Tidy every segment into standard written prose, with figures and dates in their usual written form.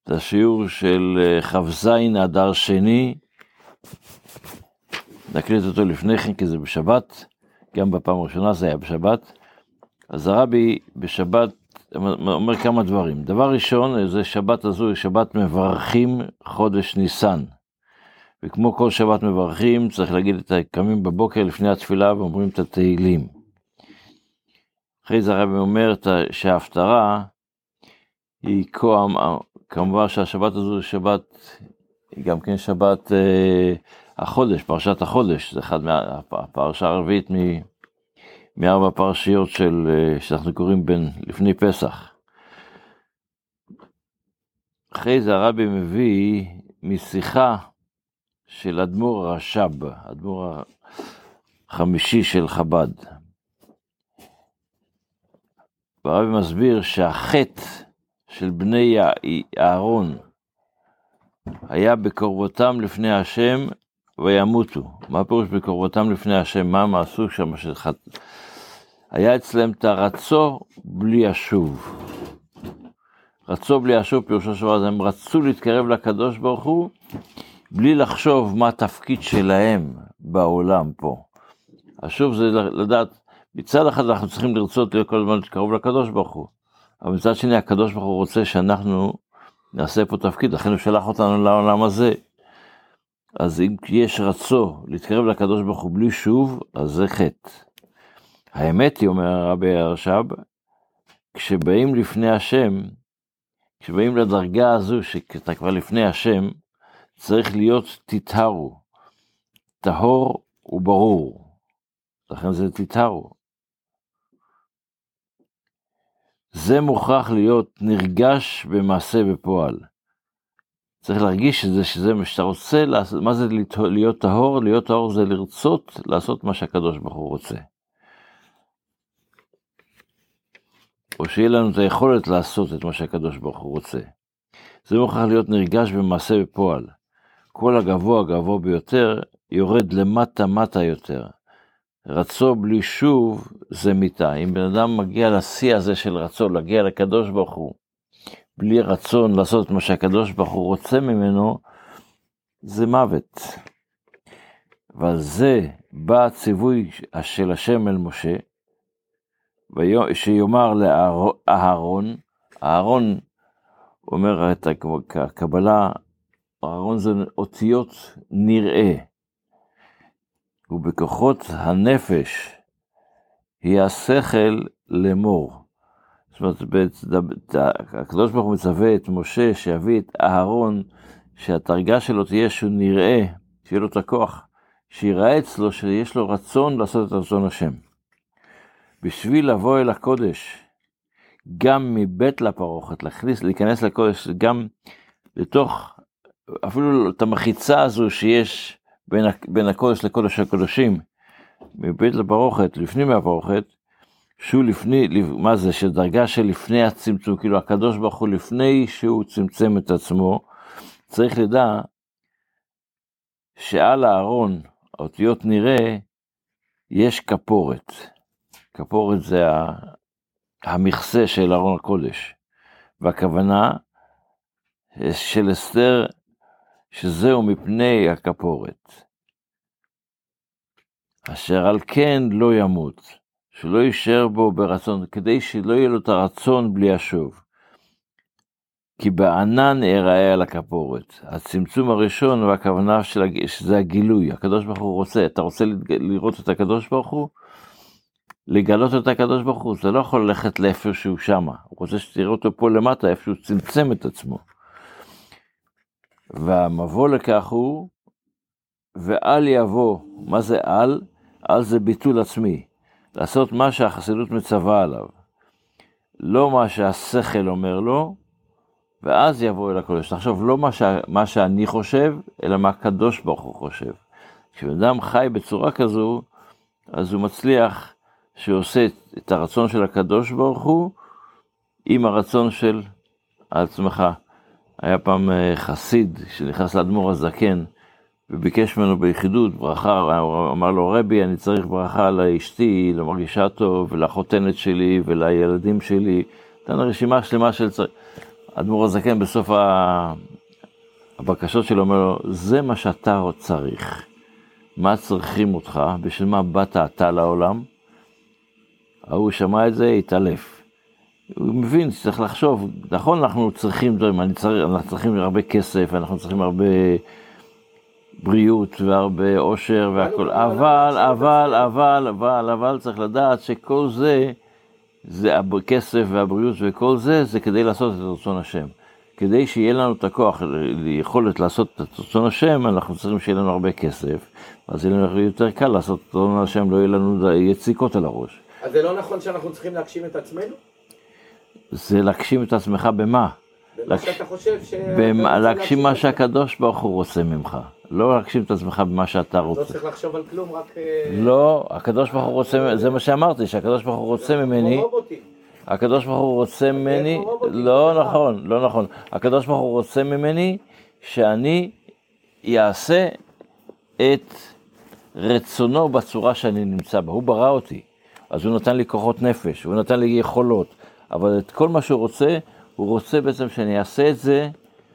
את השיעור של כ"ז אדר שני, נקליט אותו לפני כן כי זה בשבת, גם בפעם הראשונה זה היה בשבת. אז הרבי בשבת אומר כמה דברים. דבר ראשון, זה שבת הזו, שבת מברכים חודש ניסן. וכמו כל שבת מברכים, צריך להגיד את הקמים בבוקר לפני התפילה ואומרים את התהילים. אחרי זה הרבי אומר שההפטרה היא כמובן שהשבת הזו היא שבת, היא גם כן שבת החודש, פרשת החודש, זה אחד מהפרשה הרביעית מארבע פרשיות שאנחנו קוראים לפני פסח. אחרי זה הרבי מביא משיחה של אדמו"ר הרש"ב, אדמו"ר החמישי של חב"ד. והרבי מסביר שהחטא של בני אהרון היה בקרבותם לפני השם וימותו. מה פירוש בקרבותם לפני השם? מה עשו שם? היה אצלם את הרצו בלי השוב. רצו בלי השוב, פירושו של דבר, הם רצו להתקרב לקדוש ברוך הוא, בלי לחשוב מה התפקיד שלהם בעולם פה. השוב זה לדעת, מצד אחד אנחנו צריכים לרצות כל הזמן להתקרב לקדוש ברוך הוא, אבל מצד שני הקדוש ברוך הוא רוצה שאנחנו נעשה פה תפקיד, לכן הוא שלח אותנו לעולם הזה. אז אם יש רצו להתקרב לקדוש ברוך הוא בלי שוב, אז זה חטא. האמת היא, אומר הרבי הרש"ב, כשבאים לפני השם, כשבאים לדרגה הזו שאתה כבר לפני השם, צריך להיות תתהרו, טהור וברור. לכן זה תתהרו. זה מוכרח להיות נרגש במעשה בפועל. צריך להרגיש שזה מה שאתה רוצה, מה זה להיות טהור? להיות טהור זה לרצות לעשות מה שהקדוש ברוך הוא רוצה. או שיהיה לנו את היכולת לעשות את מה שהקדוש ברוך הוא רוצה. זה מוכרח להיות נרגש במעשה בפועל. כל הגבוה ביותר יורד למטה יותר. רצו בלי שוב זה מיתה. אם בן אדם מגיע לשיא הזה של רצון, להגיע לקדוש ברוך הוא, בלי רצון לעשות את מה שהקדוש ברוך הוא רוצה ממנו, זה מוות. ועל זה בא הציווי של השם אל משה, שיאמר לאהרון, אהרון אומר את הקבלה, אהרון זה אותיות נראה, ובכוחות הנפש היא השכל לאמור. זאת אומרת, הקדוש ברוך הוא מצווה את משה שיביא את אהרון, שהתרגה שלו תהיה שהוא נראה, שיהיה לו את הכוח, שיראה אצלו שיש לו רצון לעשות את רצון השם. בשביל לבוא אל הקודש, גם מבית לפרוכת, להיכנס לקודש, גם לתוך, אפילו את המחיצה הזו שיש בין הקודש לקודש הקודשים, מבית לפרוכת, לפני מהפרוכת, שהוא לפני, מה זה, שדרגה של לפני הצמצום, כאילו הקדוש ברוך הוא לפני שהוא צמצם את עצמו, צריך לדע שעל הארון, האותיות נראה, יש כפורת. כפורת זה המכסה של ארון הקודש, והכוונה של אסתר, שזהו מפני הכפורת. אשר על כן לא ימות, שלא יישאר בו ברצון, כדי שלא יהיה לו את הרצון בלי השוב. כי בענן יראה על הכפורת. הצמצום הראשון והכוונה שזה הגילוי. הקדוש ברוך הוא רוצה, אתה רוצה לראות את הקדוש ברוך הוא? לגלות את הקדוש ברוך הוא, זה לא יכול ללכת לאיפה שהוא שמה. הוא רוצה שתראה אותו פה למטה, איפה שהוא צמצם את עצמו. והמבוא לכך הוא, ואל יבוא. מה זה על? על זה ביטול עצמי. לעשות מה שהחסידות מצווה עליו. לא מה שהשכל אומר לו, ואז יבוא אל הקודש. תחשוב, לא מה שאני חושב, אלא מה הקדוש ברוך הוא חושב. כשאדם חי בצורה כזו, אז הוא מצליח שעושה את הרצון של הקדוש ברוך הוא, עם הרצון של עצמך. היה פעם חסיד שנכנס לאדמו"ר הזקן, וביקש ממנו ביחידות ברכה, הוא אמר לו, רבי, אני צריך ברכה לאשתי, למרגישה טוב, ולחותנת שלי, ולילדים שלי, נתן רשימה שלמה של צריך. אדמו"ר הזקן בסוף הבקשות שלו אומר לו, זה מה שאתה צריך. מה צריכים אותך? בשביל מה באת אתה לעולם? הוא שמע את זה, התעלף. הוא מבין שצריך לחשוב, נכון, אנחנו צריכים דברים, אנחנו צריכים הרבה כסף, אנחנו צריכים הרבה בריאות והרבה עושר והכל, אבל צריך לדעת שכל זה, זה הכסף והבריאות וכל זה, זה כדי לעשות את רצון השם. כדי שיהיה לנו את הכוח, יכולת לעשות את רצון השם, אנחנו צריכים שיהיה לנו הרבה כסף, אז יהיה לנו יותר קל לעשות את רצון השם, לא יהיה לנו יציקות על הראש. אז זה לא נכון שאנחנו צריכים להגשים את עצמנו? זה להגשים את עצמך במה? במה שאתה חושב להגשים מה שהקדוש ברוך הוא רוצה ממך. לא להגשים את עצמך במה שאתה רוצה. לא צריך לחשוב על כלום, רק... לא, הקדוש ברוך הוא רוצה, זה מה שאמרתי, שהקדוש ברוך הוא רוצה ממני. הקדוש ברוך הוא רוצה ממני, לא נכון, לא נכון. הקדוש ברוך הוא רוצה ממני שאני יעשה את רצונו בצורה שאני נמצא בה. הוא ברא אותי, אז הוא נתן לי כוחות נפש, הוא נתן לי יכולות, אבל את כל מה שהוא רוצה, הוא רוצה בעצם שאני אעשה את זה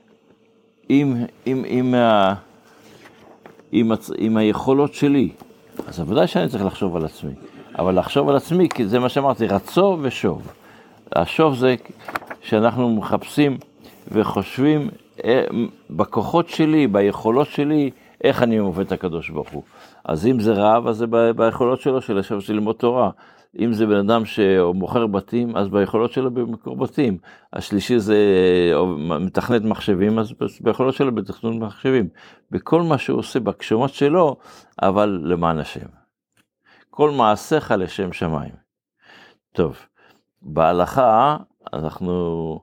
עם היכולות שלי. אז בוודאי שאני צריך לחשוב על עצמי, אבל לחשוב על עצמי, כי זה מה שאמרתי, רצו ושוב. השוב זה שאנחנו מחפשים וחושבים בכוחות שלי, ביכולות שלי, איך אני עובד את הקדוש ברוך הוא. אז אם זה רב, אז זה ביכולות שלו, של לשבת של ללמוד תורה. אם זה בן אדם שמוכר בתים, אז ביכולות שלו במקור בתים. השלישי זה מתכנת מחשבים, אז ביכולות שלו בתכנון מחשבים. בכל מה שהוא עושה בקשומות שלו, אבל למען השם. כל מעשיך לשם שמיים. טוב, בהלכה אנחנו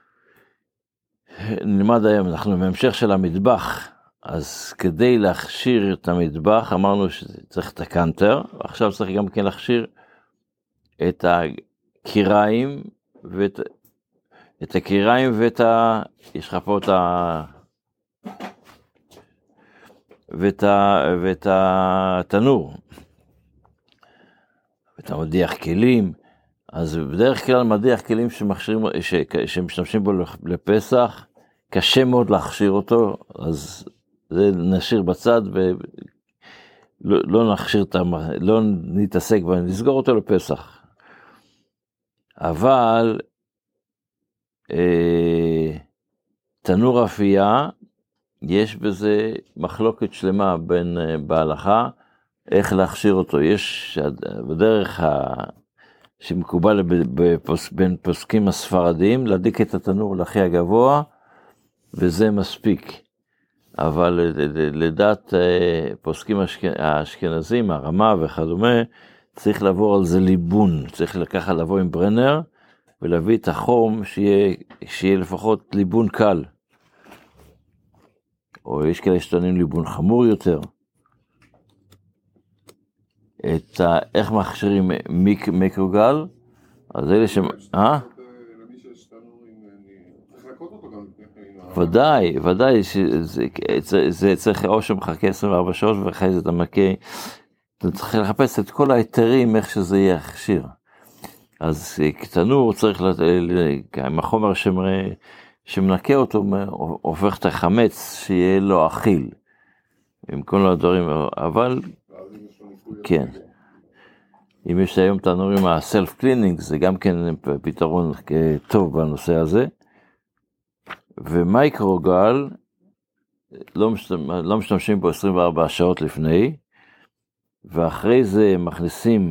נלמד היום, אנחנו בהמשך של המטבח, אז כדי להכשיר את המטבח, אמרנו שצריך את הקנטר, ועכשיו צריך גם כן להכשיר את הקיריים, את הקיריים יש לך פה ואת התנור, ואת המדיח כלים. אז בדרך כלל מדיח כלים שמשתמשים בו לפסח, קשה מאוד להכשיר אותו, אז זה נשאיר בצד ולא לא נתעסק בו, נסגור אותו לפסח. אבל תנור אפייה, יש בזה מחלוקת שלמה בהלכה, איך להכשיר אותו. יש בדרך שמקובל בין פוסקים הספרדים, להדליק את התנור להכי הגבוה, וזה מספיק. אבל לדעת פוסקים האשכנזים, הרמה וכדומה, צריך לעבור על זה ליבון, צריך לקחת לבוא עם ברנר, ולהביא את החום שיהיה לפחות ליבון קל. או יש כאלה שטוענים ליבון חמור יותר. איך מכשירים מיקרוגל, אז אלה ודאי, זה צריך או שמחכה 24 שעות, ואחרי זה אתה מכה, אתה צריך לחפש את כל ההיתרים, איך שזה יהיה הכשיר. אז תנור צריך, עם החומר שמנקה אותו, הופך את החמץ, שיהיה לו אכיל, עם כל הדברים, אבל כן. אם יש היום תנורים הסלף קלינינג, זה גם כן פתרון טוב בנושא הזה. ומייקרוגל, לא משתמשים בו 24 שעות לפני, ואחרי זה מכניסים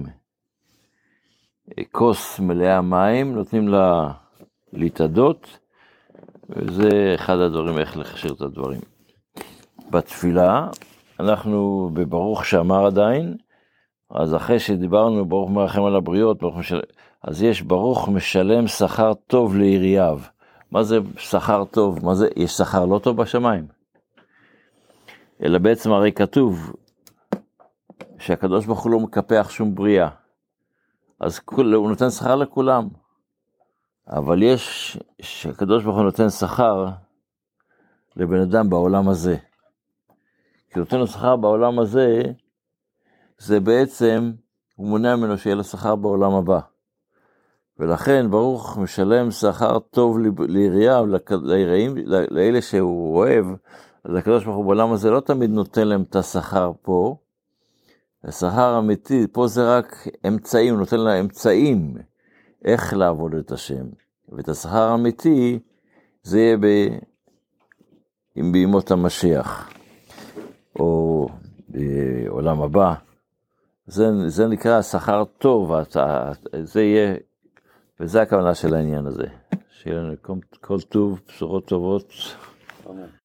כוס מלאה מים, נותנים לה להתאדות, וזה אחד הדברים איך להכשיר את הדברים. בתפילה, אנחנו בברוך שאמר עדיין, אז אחרי שדיברנו ברוך מרחם על הבריות, אז יש ברוך משלם שכר טוב לעיריו. מה זה שכר טוב? מה זה? יש שכר לא טוב בשמיים. אלא בעצם הרי כתוב שהקדוש ברוך הוא לא מקפח שום בריאה. אז הוא נותן שכר לכולם. אבל יש שהקדוש ברוך הוא נותן שכר לבן אדם בעולם הזה. כי נותן לו שכר בעולם הזה, זה בעצם, הוא מונע ממנו שיהיה לו שכר בעולם הבא. ולכן ברוך משלם שכר טוב לעירייה, לאלה שהוא אוהב, אז הקדוש ברוך הוא בעולם הזה לא תמיד נותן להם את השכר פה, השכר אמיתי, פה זה רק אמצעים, הוא נותן להם אמצעים, איך לעבוד את השם, ואת השכר האמיתי, זה יהיה עם בימות המשיח, או בעולם הבא, זה נקרא שכר טוב, זה יהיה, וזה הכוונה של העניין הזה, שיהיה לנו כל טוב, בשורות טובות.